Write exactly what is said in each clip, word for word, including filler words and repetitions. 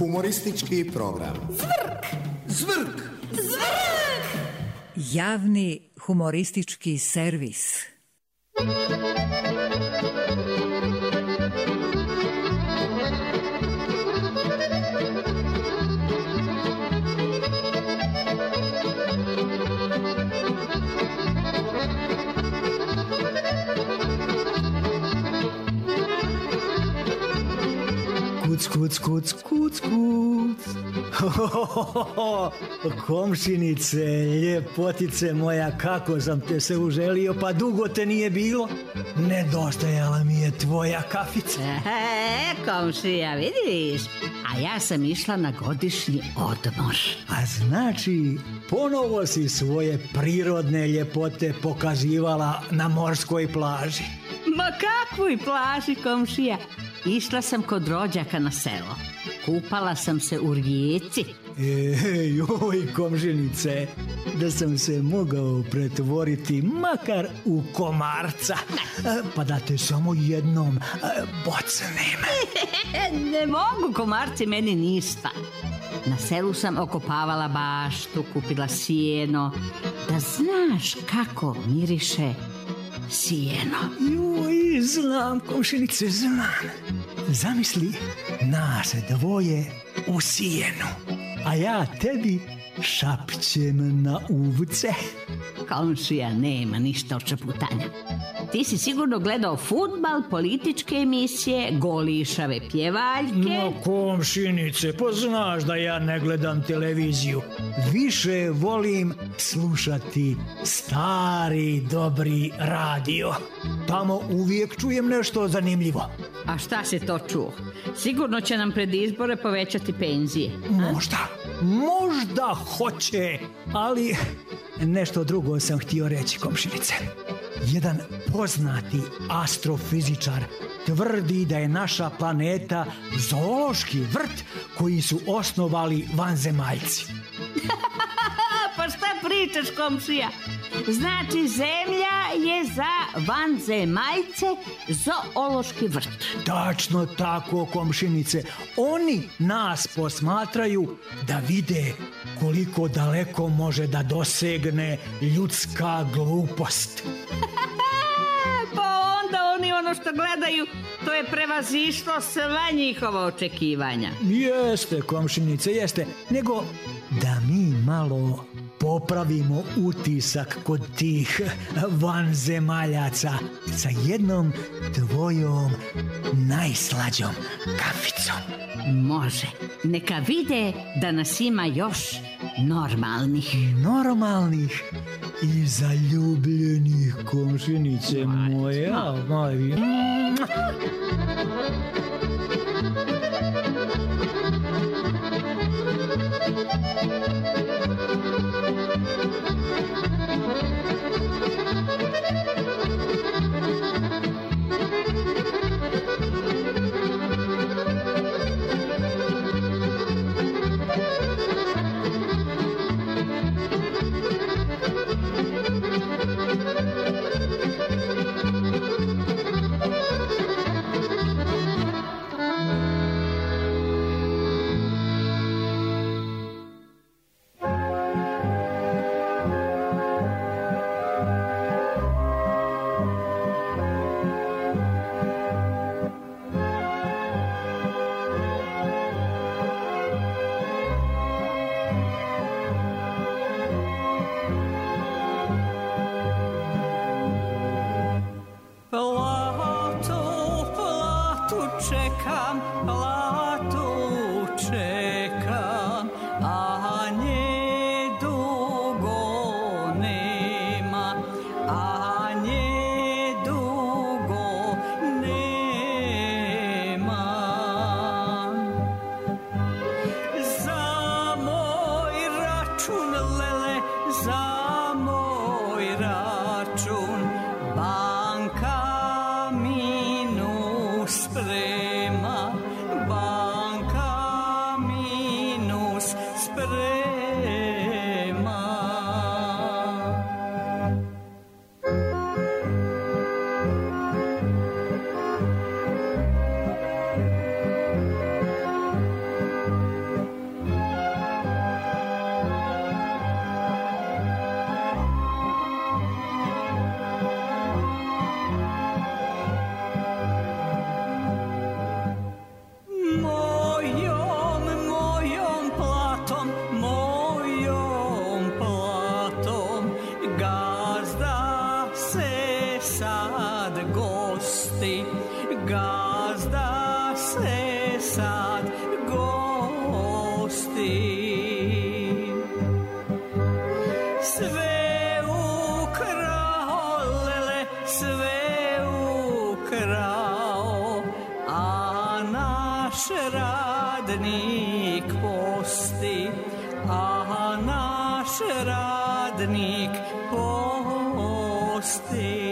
Humoristički program. Zvrk! Zvrk! Zvrk! Javni humoristički servis. Kuc, kuc, kuc, kuc, kuc. Ho, ho, ho, ho. Komšinice, ljepotice moja, kako sam te se uželio, pa dugo te nije bilo. Nedostajala mi je tvoja kafica. E, komšija, vidiš, a ja sam išla na godišnji odmor. A znači, ponovo si svoje prirodne ljepote pokazivala na morskoj plaži. Ma kakvoj plaži, komšija? Išla sam kod rođaka na selo. Kupala sam se u rijeci. Ej, joj, komšinice, da sam se mogao pretvoriti makar u komarca, pa da te samo jednom bocnem. Ne mogu komarci meni ništa. Na selu sam okopavala baštu, kupila sijeno. Da znaš kako miriše sijeno. Joj, znam, komšinice, znam. Zamisli nas dvoje u sijenu, a ja tebi šapćem na uvce. Komšija, nema ništa od čeputanja. Ti si sigurno gledao fudbal, političke emisije, golišave pjevaljke. No, komšinice, pa znaš da ja ne gledam televiziju. Više volim slušati stari, dobri radio. Tamo uvijek čujem nešto zanimljivo. A šta si to čuo? Sigurno će nam pred izbore povećati penzije. A? Možda, možda hoće, ali nešto drugo sam htio reći, komšinice. Jedan poznati astrofizičar tvrdi da je naša planeta zoološki vrt koji su osnovali vanzemaljci. Pa šta pričaš, komšija? Znači, zemlja je za vanzemaljce zoološki vrt. Tačno tako, komšinice. Oni nas posmatraju da vide koliko daleko može da dosegne ljudska glupost. Pa onda oni ono što gledaju, to je prevazišlo sva njihova očekivanja. Jeste, komšinice, jeste. Nego da mi malo popravimo utisak kod tih vanzemaljaca sa jednom tvojom najslađom kaficom. Može. Neka vide da nas ima još normalnih. Normalnih i zaljubljenih, komšinice moja. Moja. Banka minus sprema, sad gosti, gazda se sad gosti. Sve ukrao, lele, sve ukrao, a naš radnik posti, a naš radnik posti.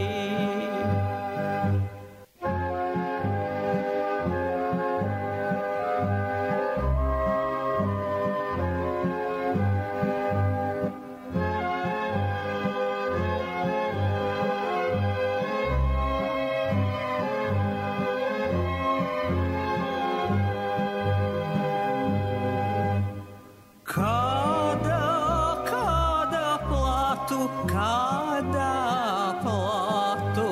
Kada platu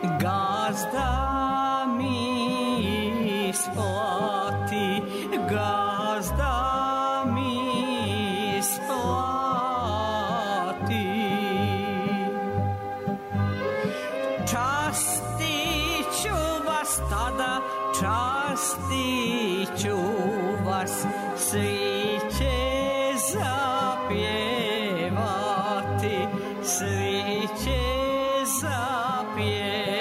gazda mi isplati, gazda mi isplati. Častit ću vas tada, častit ću vas, svi će zapjevati, svi će zapjevati.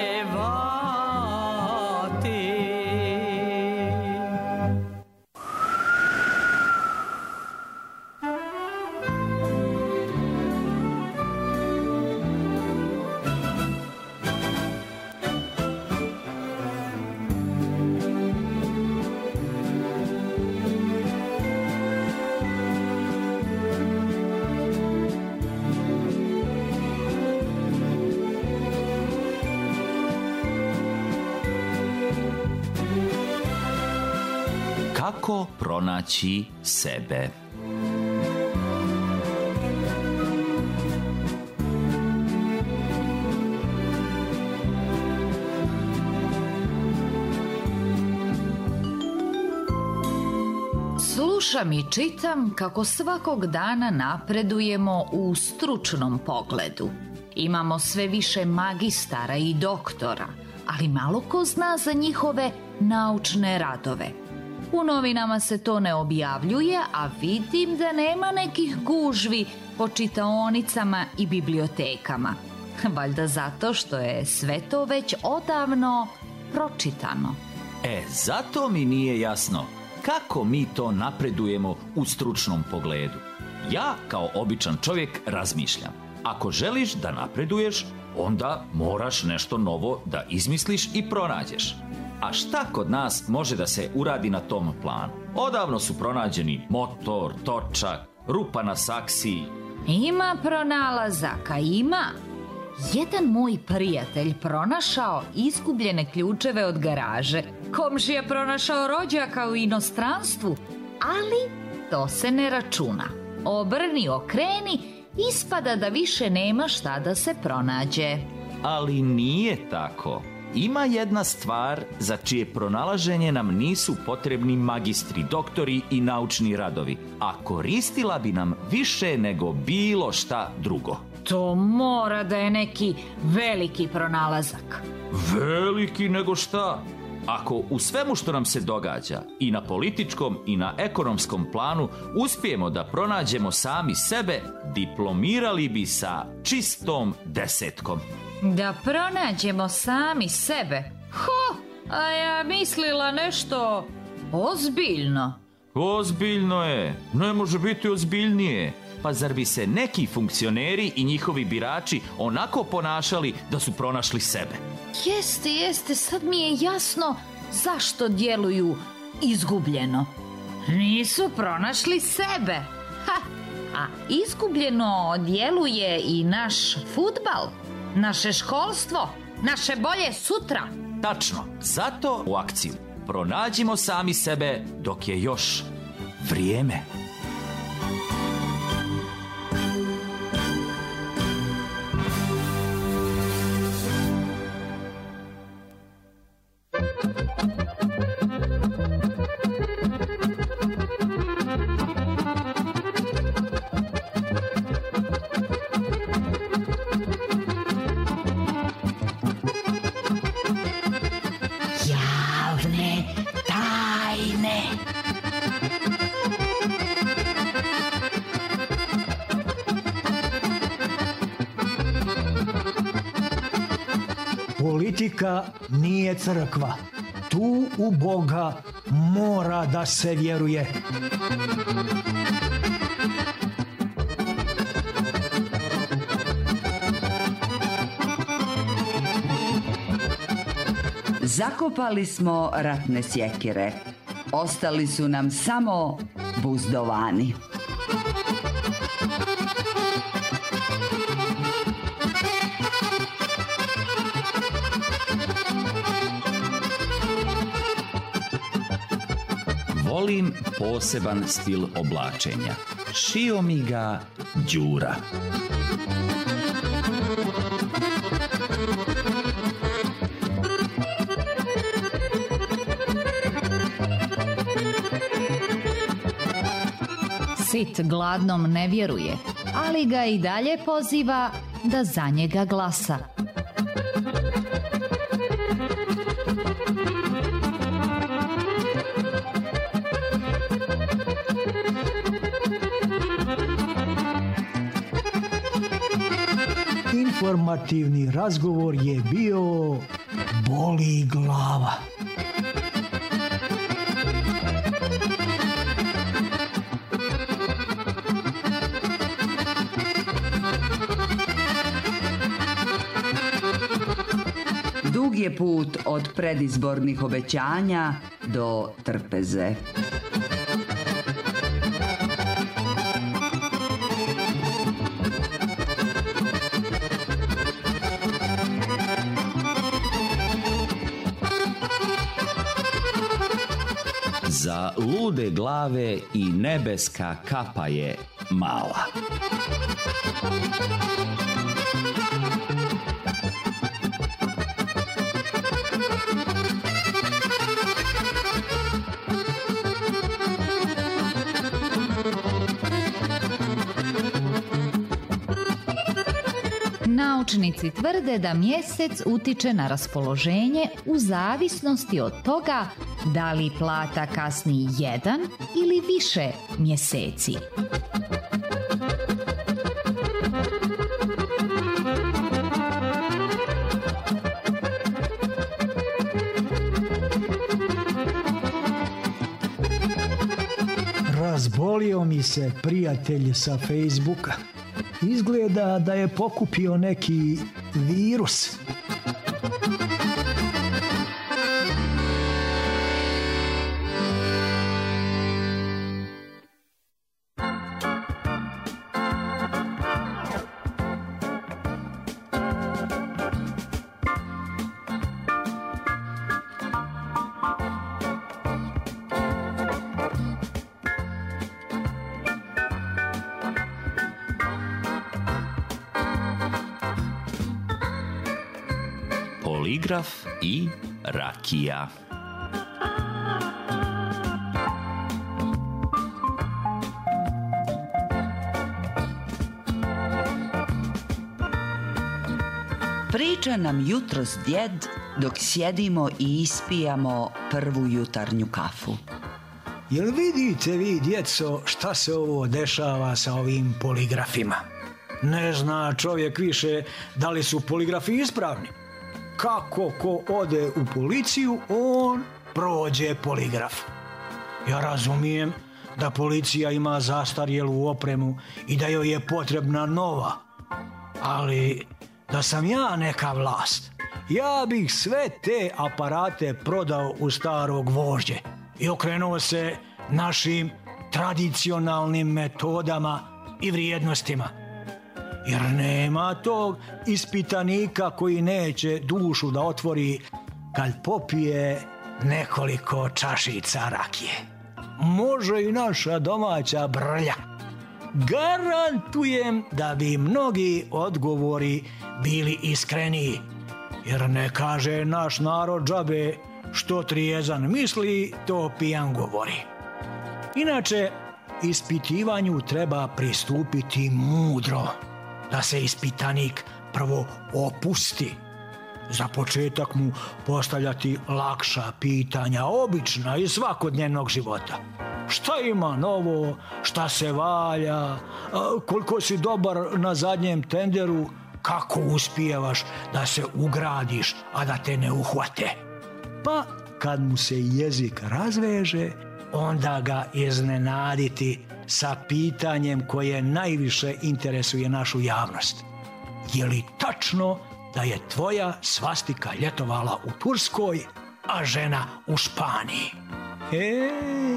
Kako pronaći sebe? Slušam i čitam kako svakog dana napredujemo u stručnom pogledu. Imamo sve više magistara i doktora, ali malo ko zna za njihove naučne radove. U novinama se to ne objavljuje, a vidim da nema nekih gužvi po čitaonicama i bibliotekama. Valjda zato što je sve to već odavno pročitano. E, zato mi nije jasno kako mi to napredujemo u stručnom pogledu. Ja kao običan čovjek razmišljam. Ako želiš da napreduješ, onda moraš nešto novo da izmisliš i pronađeš. A šta kod nas može da se uradi na tom planu? Odavno su pronađeni motor, točak, rupa na saksiji. Ima pronalazaka, ima. Jedan moj prijatelj pronašao izgubljene ključeve od garaže. Komšija pronašao rođaka u inostranstvu, ali to se ne računa. Obrni, okreni, ispada da više nema šta da se pronađe. Ali nije tako. Ima jedna stvar za čije pronalaženje nam nisu potrebni magistri, doktori i naučni radovi, a koristila bi nam više nego bilo šta drugo. To mora da je neki veliki pronalazak. Veliki nego šta? Ako u svemu što nam se događa, i na političkom i na ekonomskom planu, uspijemo da pronađemo sami sebe, diplomirali bi sa čistom desetkom. Da pronađemo sami sebe? Ho, a ja mislila nešto ozbiljno. Ozbiljno je, ne može biti ozbiljnije. Pa zar bi se neki funkcioneri i njihovi birači onako ponašali da su pronašli sebe? Jeste, jeste, sad mi je jasno zašto djeluju izgubljeno. Nisu pronašli sebe. Ha, a izgubljeno djeluje i naš fudbal, naše školstvo, naše bolje sutra. Tačno, zato u akciju pronađimo sami sebe dok je još vrijeme. politika nije crkva. Tu u Boga mora da se vjeruje. Zakopali smo ratne sjekire. Ostali su nam samo buzdovani. Volim poseban stil oblačenja. Šio mi ga Đura. Sit gladnom ne vjeruje, ali ga i dalje poziva da za njega glasa. Informativni razgovor je bio boli glava. Dug je put od predizbornih obećanja do trpeze. Za lude glave i nebeska kapa je mala. Naučnici tvrde da mjesec utiče na raspoloženje u zavisnosti od toga da li plata kasni jedan ili više mjeseci. Razbolio mi se prijatelj sa Facebooka. Izgleda da je pokupio neki virus. Poligraf i rakija. Priča nam jutros djed dok sjedimo i ispijamo prvu jutarnju kafu. Jel vidite vi, djeco, šta se ovo dešava sa ovim poligrafima? Ne zna čovjek više da li su poligrafi ispravni. Kako ko ode u policiju, on prođe poligraf. Ja razumijem da policija ima zastarjelu opremu i da joj je potrebna nova. Ali da sam ja neka vlast, ja bih sve te aparate prodao u staro gvožđe i okrenuo se našim tradicionalnim metodama i vrijednostima. Jer nema tog ispitanika koji neće dušu da otvori kad popije nekoliko čašica rakije. Može i naša domaća brlja. Garantujem da bi mnogi odgovori bili iskreniji. Jer ne kaže naš narod džabe što trijezan misli, to pijan govori. Inače, ispitivanju treba pristupiti mudro. Da se ispitanik prvo opusti. Za početak mu postavljati lakša pitanja, obična iz svakodnevnog života. Šta ima novo, šta se valja, koliko si dobar na zadnjem tenderu, kako uspijevaš da se ugradiš, a da te ne uhvate. Pa kad mu se jezik razveže, onda ga iznenaditi sa pitanjem koje najviše interesuje našu javnost. Je li tačno da je tvoja svastika ljetovala u Turskoj, a žena u Španiji? E,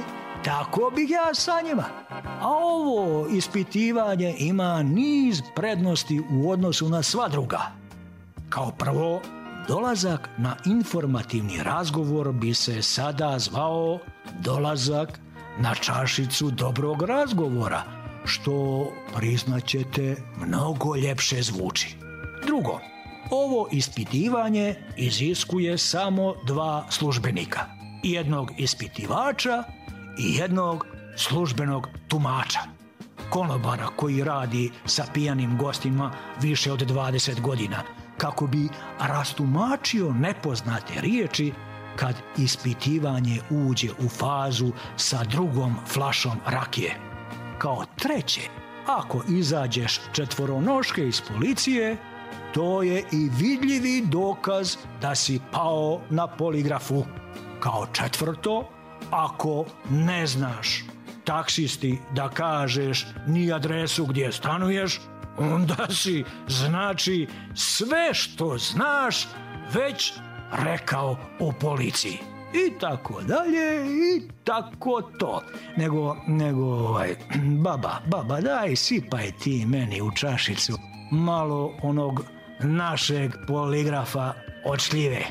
tako bih ja sa njima. A ovo ispitivanje ima niz prednosti u odnosu na sva druga. Kao prvo, dolazak na informativni razgovor bi se sada zvao dolazak na čašicu dobrog razgovora, što, priznaćete, mnogo ljepše zvuči. Drugo, ovo ispitivanje iziskuje samo dva službenika. Jednog ispitivača i jednog službenog tumača. Konobara koji radi sa pijanim gostima više od dvadeset godina, kako bi rastumačio nepoznate riječi kad ispitivanje uđe u fazu sa drugom flašom rakije. Kao treće, ako izađeš četvoronoške iz policije, to je i vidljivi dokaz da si pao na poligrafu. Kao četvrto, ako ne znaš taksisti da kažeš ni adresu gdje stanuješ, onda si, znači, sve što znaš već rekao u policiji. I tako dalje, i tako to. Nego, nego, ovaj, baba, baba, daj, sipaj ti meni u čašicu malo onog našeg poligrafa od šljive.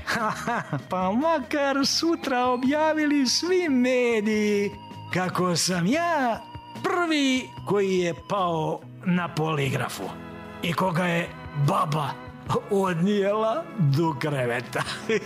Pa makar sutra objavili svi mediji kako sam ja prvi koji je pao na poligrafu i koga je baba odnijela do kreveta.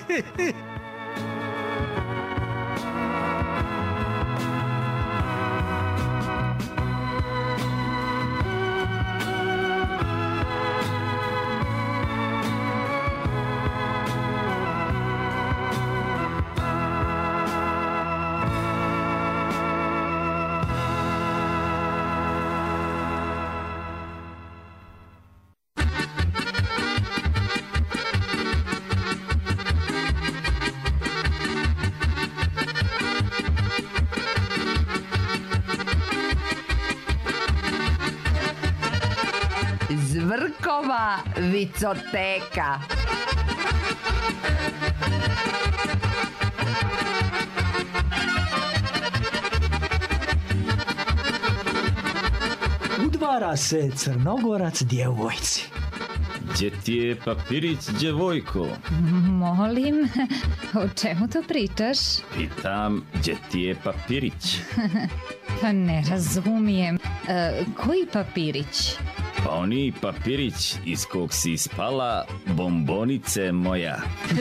Zvrkova vicoteka. Udvara se Crnogorac djevojci. Gdje ti je papirić, djevojko? Molim, o čemu to pričaš? Pitam, gdje ti je papirić? Pa ne razumijem. E, koji papirić? Pa oni papirić iz kog si spala, bombonice moja.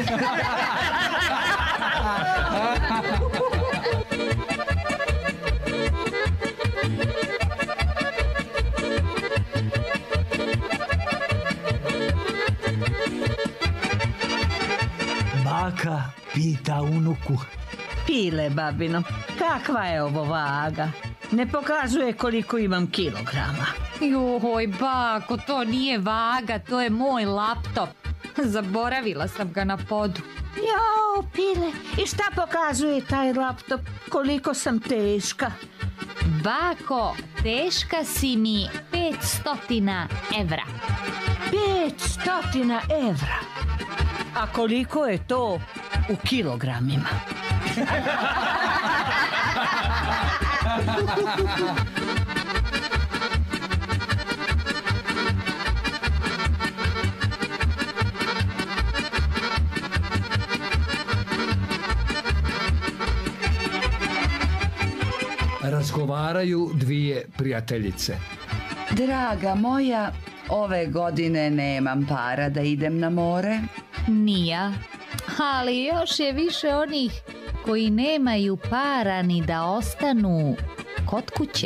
Baka pita unuku. Pile, babino, kakva je ovo vaga? Ne pokazuje koliko imam kilograma. Joj, bako, to nije vaga, to je moj laptop. Zaboravila sam ga na podu. Jao, Pile, i šta pokazuje taj laptop? Koliko sam teška? Bako, teška si mi pet stotina evra. Pet stotina evra? A koliko je to u kilogramima? Razgovaraju dvije prijateljice. Draga moja, ove godine nemam para da idem na more. Nija, ali još je više onih koji nemaju para ni da ostanu kod kuće.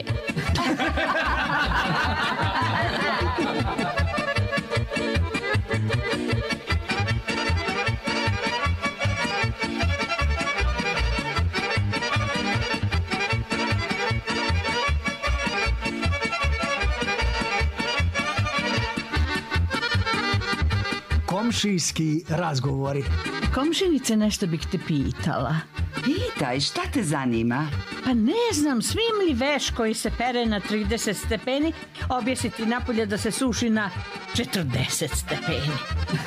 komšijski razgovori. Komšinice, nešto bih te pitala. Pitaj, šta te zanima? Pa ne znam, smijem li veš koji se pere na trideset stepeni objesiti napolje da se suši na četrdeset stepeni?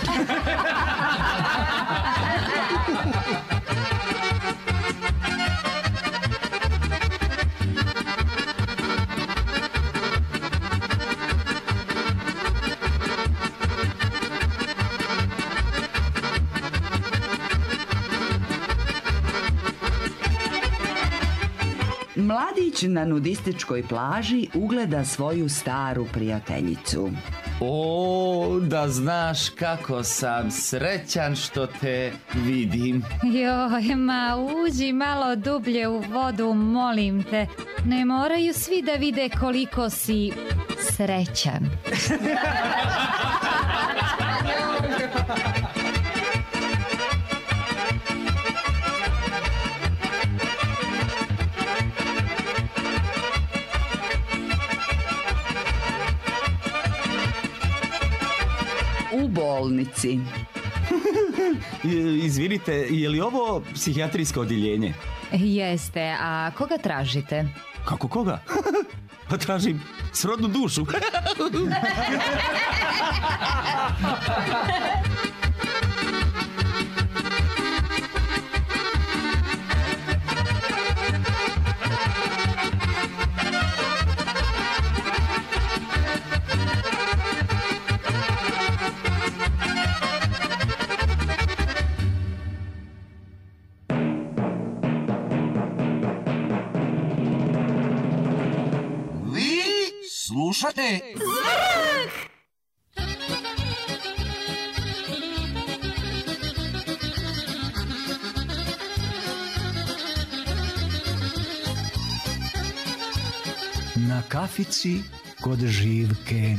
Mladić na nudističkoj plaži ugleda svoju staru prijateljicu. O, da znaš kako sam srećan što te vidim. Joj, ma uđi malo dublje u vodu, molim te. Ne moraju svi da vide koliko si srećan. U bolnici. Izvinite, je li ovo psihijatrijsko odjeljenje? Jeste, a koga tražite? Kako koga? Pa tražim srodnu dušu. Slušate? Zvrk! Na kafici kod Živke.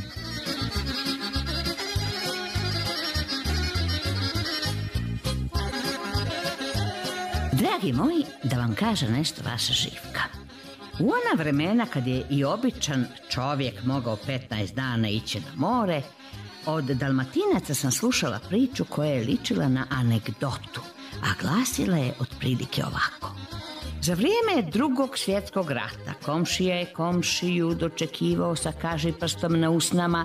Dragi moji, da vam kaže nešto vaša Živka. U ona vremena kad je i običan čovjek mogao petnaest dana ići na more, od Dalmatinaca sam slušala priču koja je ličila na anegdotu, a glasila je otprilike ovako. Za vrijeme Drugog svjetskog rata komšija je komšiju dočekivao sa kažiprstom na usnama.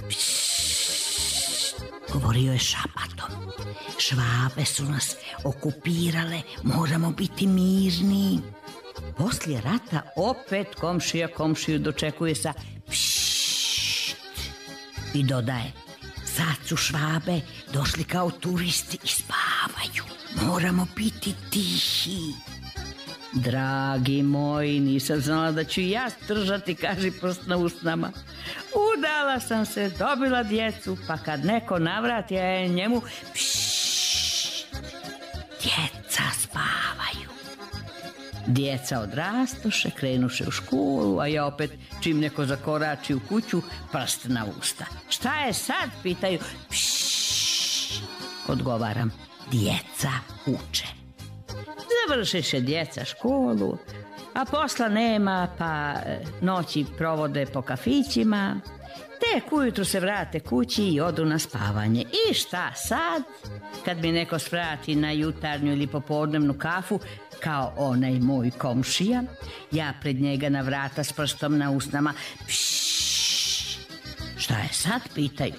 Pššt, govorio je šapatom. Švabe su nas okupirale, moramo biti mirni. Poslije rata opet komšija komšiju dočekuje sa pššt i dodaje: sad su Švabe došli kao turisti i spavaju, moramo biti tihi. Dragi moji, nisam znala da ću ja držati kažiprst na usnama. Udala sam se, dobila djecu, pa kad neko navrati, ja je njemu pššt, djeca spavaju. Djeca odrastoše, krenuše u školu, a ja opet, čim neko zakorači u kuću, prst na usta. Šta je sad, pitaju. Pššt, odgovaram, djeca uče. Završiše djeca školu, a posla nema, pa noći provode po kafićima. Tek ujutru se vrate kući i odu na spavanje. I šta sad? Kad mi neko svrati na jutarnju ili popodnevnu kafu, kao onaj moj komšija, ja pred njega na vrata s prstom na usnama. Pššt, šta je sad, pitaju.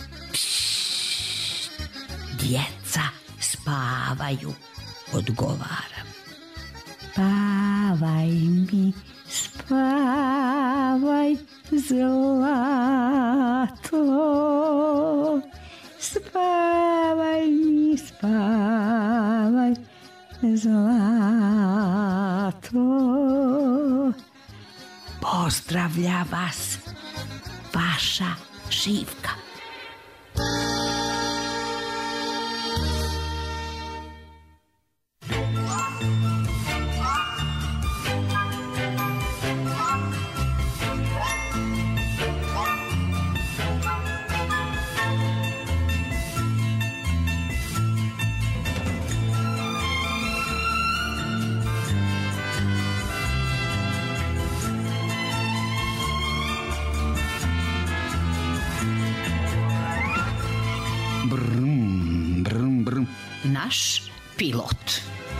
Pššt, djeca spavaju, odgovaram. Spavaj mi, spavaj, zlato. Spavaj mi, spavaj, zlato. Pozdravlja vas vaša Živka. vaš pilot.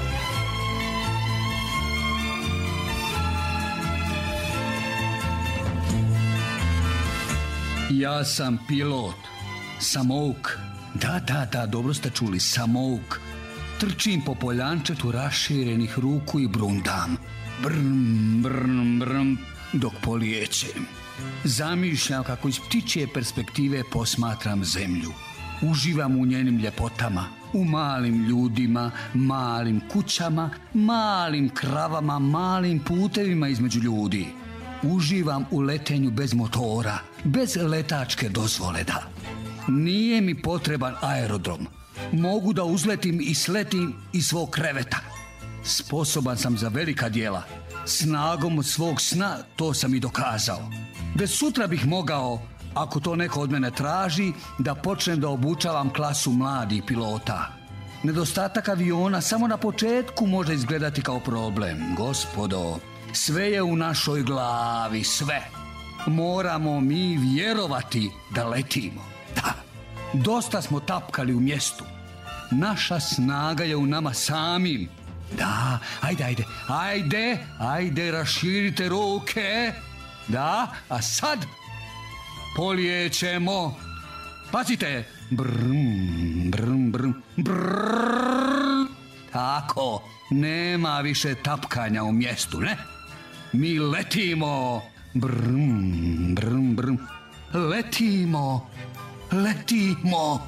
Ja sam pilot, samouk. Da, da, da, dobro ste čuli, samouk. Trčim po poljančetu raširenih ruku i brundam. Brn, brn, brn, dok polijećem. Zamišljam kako iz ptičje perspektive posmatram zemlju. Uživam u njenim ljepotama, u malim ljudima, malim kućama, malim kravama, malim putevima između ljudi. Uživam u letenju bez motora, bez letačke dozvole, da. Nije mi potreban aerodrom. Mogu da uzletim i sletim iz svog kreveta. Sposoban sam za velika djela. Snagom svog sna to sam i dokazao. Već sutra bih mogao, ako to neko od mene traži, da počnem da obučavam klasu mladih pilota. Nedostatak aviona samo na početku može izgledati kao problem, gospodo. Sve je u našoj glavi, sve. Moramo mi vjerovati da letimo. Da, dosta smo tapkali u mjestu. Naša snaga je u nama samim. Da, ajde, ajde, ajde, ajde, raširite ruke. Da, a sad polijećemo. Pazite. Brm, brm, brm, brm. Tako, nema više tapkanja u mjestu, ne? Mi letimo. Brm, brm, brm. Letimo. Letimo.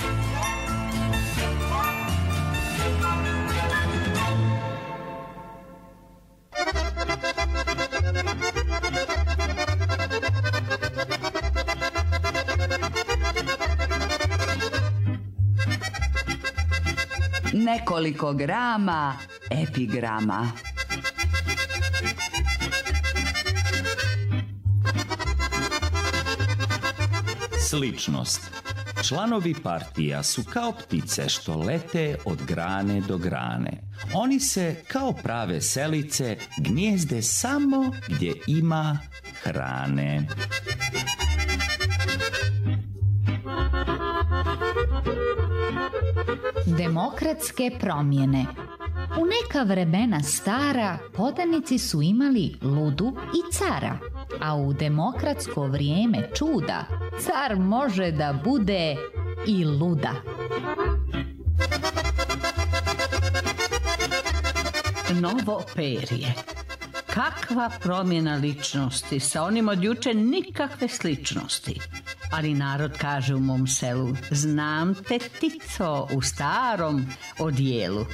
Nekoliko grama epigrama. Sličnost. Članovi partija su kao ptice što lete od grane do grane. Oni se kao prave selice gnijezde samo gdje ima hrane. Demokratske promjene. U neka vremena stara podanici su imali ludu i cara, a u demokratsko vrijeme čuda car može da bude i luda. Novo perje. Kakva promjena ličnosti, sa onim od juče nikakve sličnosti. Ali narod kaže u mom selu, znam te tico u starom odijelu.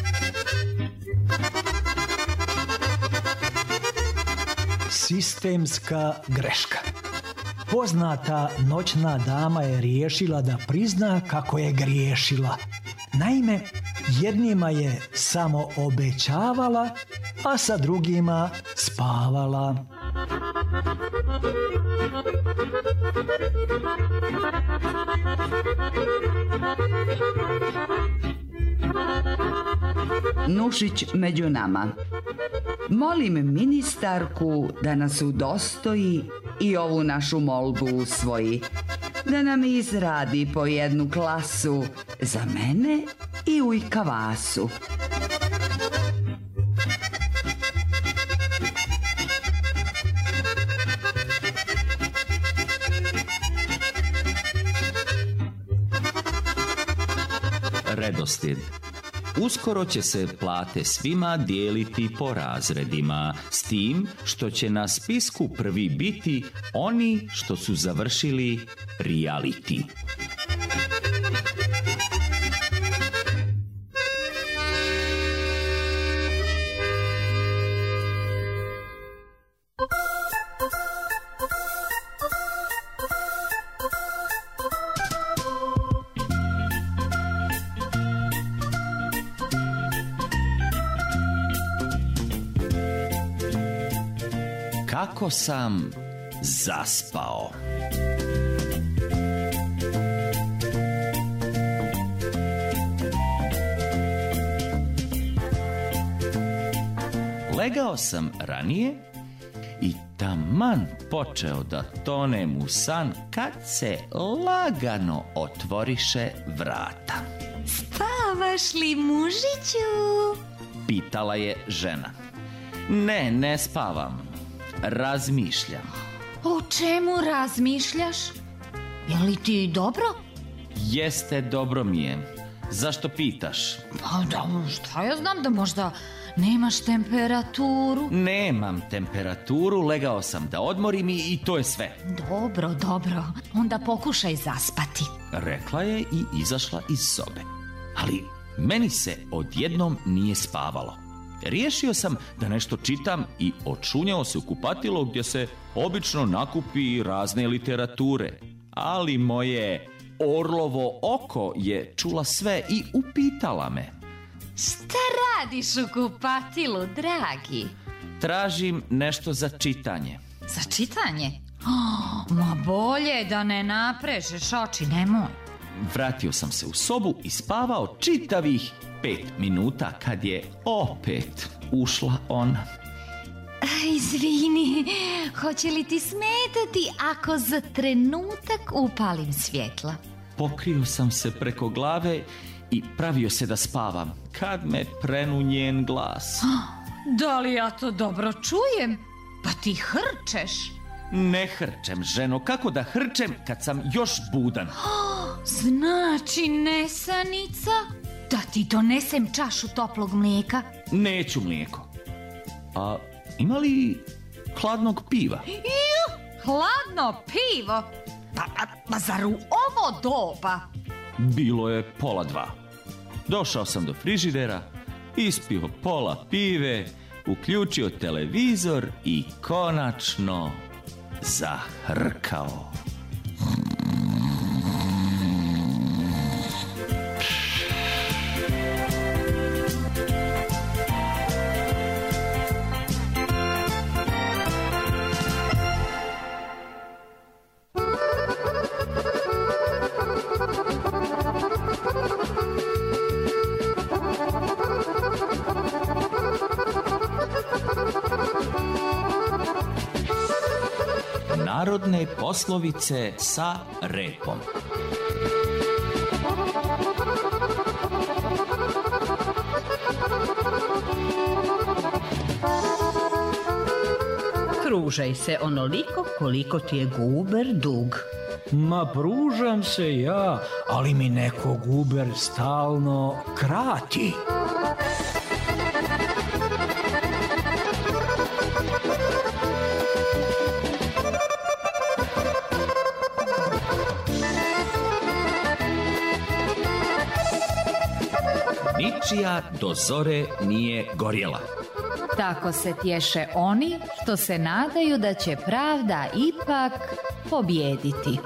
Sistemska greška. Poznata noćna dama je riješila da prizna kako je griješila. Naime, jednima je samo obećavala, a sa drugima spavala. Nušić među nama. Molim ministarku da nas udostoji i ovu našu molbu usvoji. Da nam izradi po jednu klasu za mene i ujkavasu. Redoslijed. Uskoro će se plate svima dijeliti po razredima, s tim što će na spisku prvi biti oni što su završili reality. Kako sam zaspao. Legao sam ranije i taman počeo da tonem u san kad se lagano otvoriše vrata. Sta! spavaš li, mužiću? Pitala je žena. Ne, ne spavam. Razmišljam. O čemu razmišljaš? Je li ti dobro? Jeste, dobro mi je. Zašto pitaš? Pa da, šta ja znam, da možda nemaš temperaturu? Nemam temperaturu, legao sam da odmorim i, i to je sve. Dobro, dobro, onda pokušaj zaspati. Rekla je i izašla iz sobe. Ali meni se odjednom nije spavalo. Riješio sam da nešto čitam i očunjao se u kupatilo gdje se obično nakupi razne literature. Ali moje orlovo oko je čula sve i upitala me. Šta radiš u kupatilu, dragi? Tražim nešto za čitanje. Za čitanje? Oh, ma bolje da ne naprežeš oči, nemoj. Vratio sam se u sobu i spavao čitavih pet minuta kad je opet ušla ona. Izvini, hoće li ti smetati ako za trenutak upalim svjetla? Pokrio sam se preko glave i pravio se da spavam kad me prenu njen glas. Da li ja to dobro čujem? Pa ti hrčeš. Ne hrčem, ženo, kako da hrčem kad sam još budan? Znači, nesanica? Da ti donesem čašu toplog mlijeka? Neću mlijeko. A ima li hladnog piva? Ju, hladno pivo? Pa, pa, pa zar u ovo doba? Bilo je pola dva. Došao sam do frižidera, ispio pola pive, uključio televizor i konačno zahrkao. Narodne poslovice sa repom. Pružaj se onoliko koliko ti je guber dug. Ma pružam se ja, ali mi neko guber stalno krati. Ničija do zore nije gorjela. Tako se tješe oni što se nadaju da će pravda ipak pobijediti.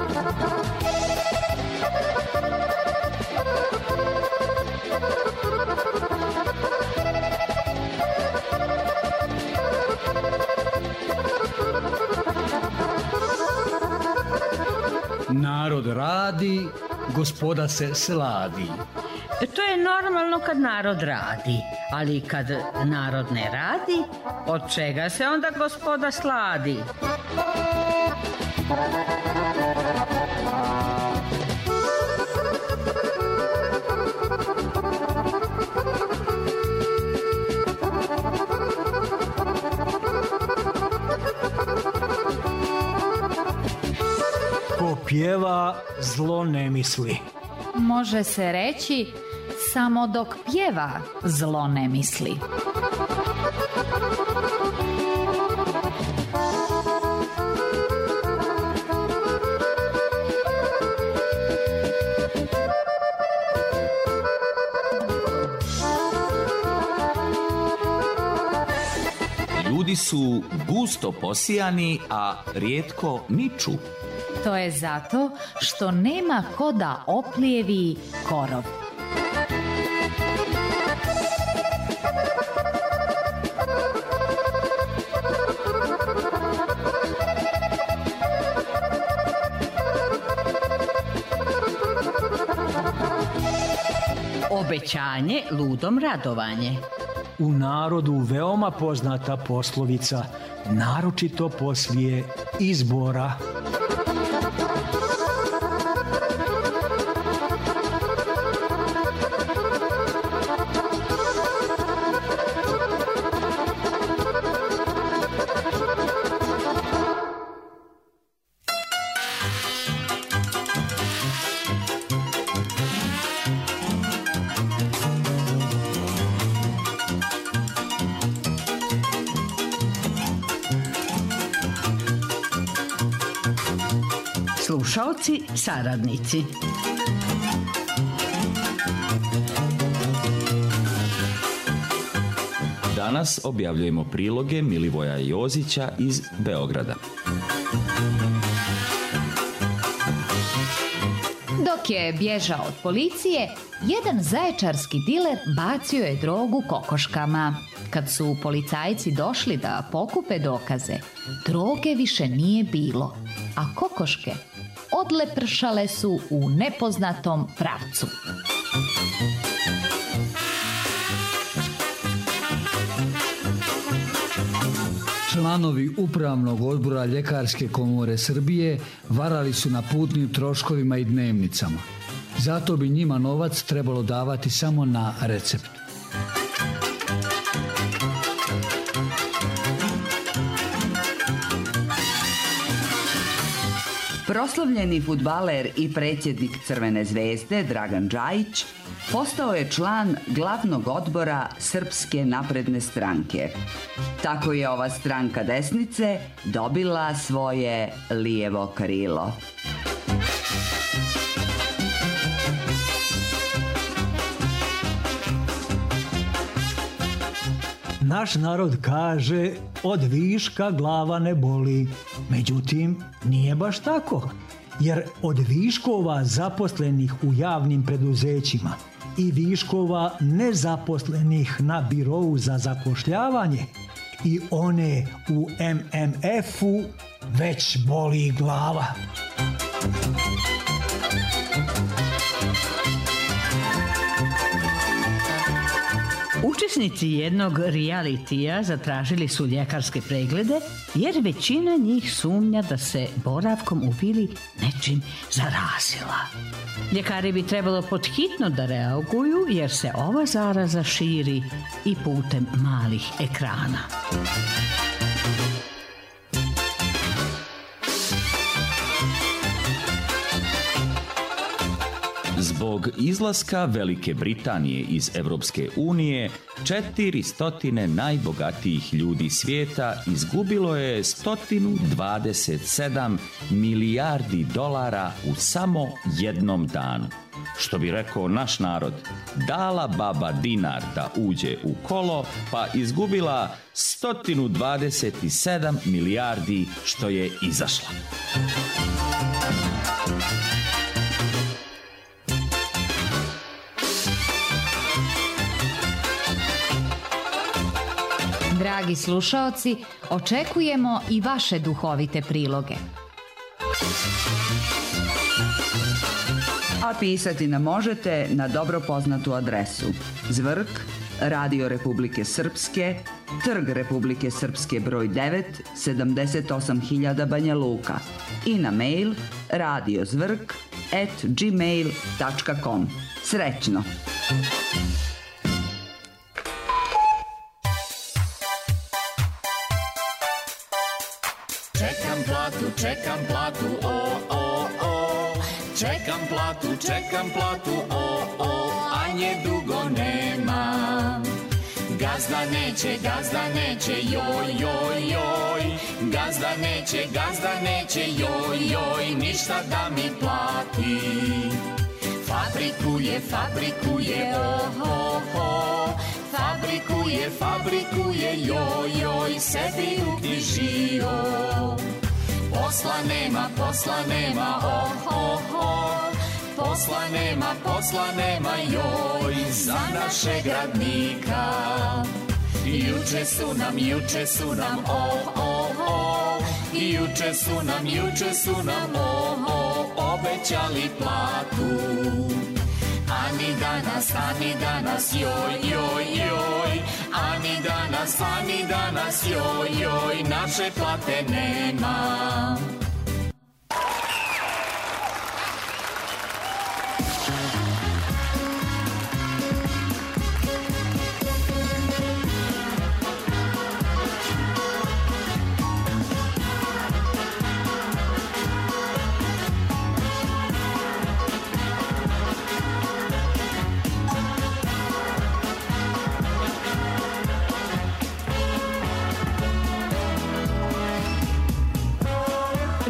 Narod radi, gospoda se sladi. To je normalno kad narod radi, ali kad narod ne radi, od čega se onda gospoda sladi? Ko pjeva, zlo ne misli. Može se reći, samo dok pjeva, zlo ne misli. Ljudi su gusto posijani, a rijetko niču. To je zato što nema ko da oplijevi korov. Obećanje ludom radovanje. U narodu veoma poznata poslovica, naročito poslije izbora. Slušaoci, saradnici. Danas objavljujemo priloge Milivoja Jozića iz Beograda. Dok je bježao od policije, jedan zaječarski diler bacio je drogu kokoškama. Kad su policajci došli da pokupe dokaze, droge više nije bilo, a kokoške odlepršale su u nepoznatom pravcu. Članovi upravnog odbora Ljekarske komore Srbije varali su na putnim troškovima i dnevnicama. Zato bi njima novac trebalo davati samo na recept. Proslavljeni fudbaler i predsjednik Crvene zvezde Dragan Džajić postao je član glavnog odbora Srpske napredne stranke. Tako je ova stranka desnice dobila svoje lijevo krilo. Naš narod kaže, od viška glava ne boli. Međutim, nije baš tako. Jer od viškova zaposlenih u javnim preduzećima i viškova nezaposlenih na birovu za zapošljavanje i one u em em efu već boli glava. Učesnici jednog realitija zatražili su ljekarske preglede jer većina njih sumnja da se boravkom u vili nečim zarazila. Ljekari bi trebalo podhitno da reaguju jer se ova zaraza širi i putem malih ekrana. Zbog izlaska Velike Britanije iz Evropske unije, četiri stotine najbogatijih ljudi svijeta izgubilo je sto dvadeset sedam milijardi dolara u samo jednom danu. Što bi rekao naš narod, dala baba dinar da uđe u kolo, pa izgubila sto dvadeset sedam milijardi što je izašla. Dragi slušaoci, očekujemo i vaše duhovite priloge. A pisati nam možete na dobro poznatu adresu: Zvrk, Radio Republike Srpske, Trg Republike Srpske broj devet, sedamdeset osam hiljada Banja Luka i na mail radiozvrk at gmail tačka com. Srećno! Čekam platu, čekam platu, o, o, o. Čekam platu, čekam platu, o, o. A nje dugo nema. Gazda neće, gazda neće, joj, joj, joj. Gazda neće, gazda neće, joj, joj. Ništa da mi plati. Fabrikuje, fabrikuje, oh, oh, oh. Fabrikuje, fabrikuje, joj, joj, sebi uknjižio. Posla nema, posla nema, oh, oh, oh. Posla nema, posla nema, joj, za našeg radnika. Juče su nam, juče su nam, oh, oh, oh. Juče su nam, juče su nam, oh, oh, obećali platu. Ani danas, ani danas, joj, joj, joj. Ani danas, ani danas, joj, joj. Naše plate nema.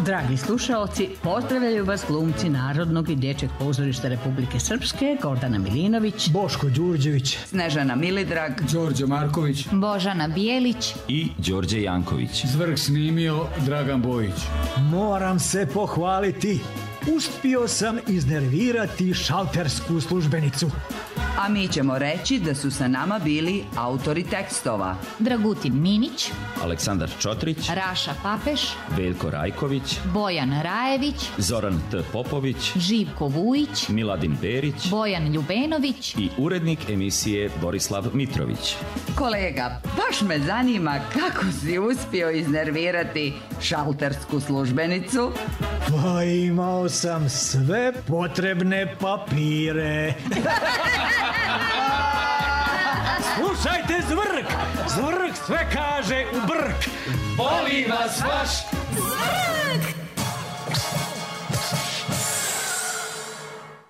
Dragi slušaoci, pozdravljaju vas glumci Narodnog i dječjeg pozorišta Republike Srpske, Gordana Milinović, Boško Đurđević, Snežana Milidrag, Đorđe Marković Božana Bijelić i Đorđe Janković. Zvrh snimio Dragan Bojić. Moram se pohvaliti. Uspio sam iznervirati šaltersku službenicu. a mi ćemo reći da su sa nama bili autori tekstova. Dragutin Minić, Aleksandar Čotrić, Raša Papeš, Veljko Rajković, Bojan Rajević, Zoran T. Popović, Živko Vujić, Miladin Berić Bojan Ljubenović i urednik emisije Borislav Mitrović. Kolega, baš me zanima kako si uspio iznervirati šaltersku službenicu. Pa imao sam sve potrebne papire. Slušajte Zvrk! Zvrk sve kaže u brk. Boli vas vaš Zvrk!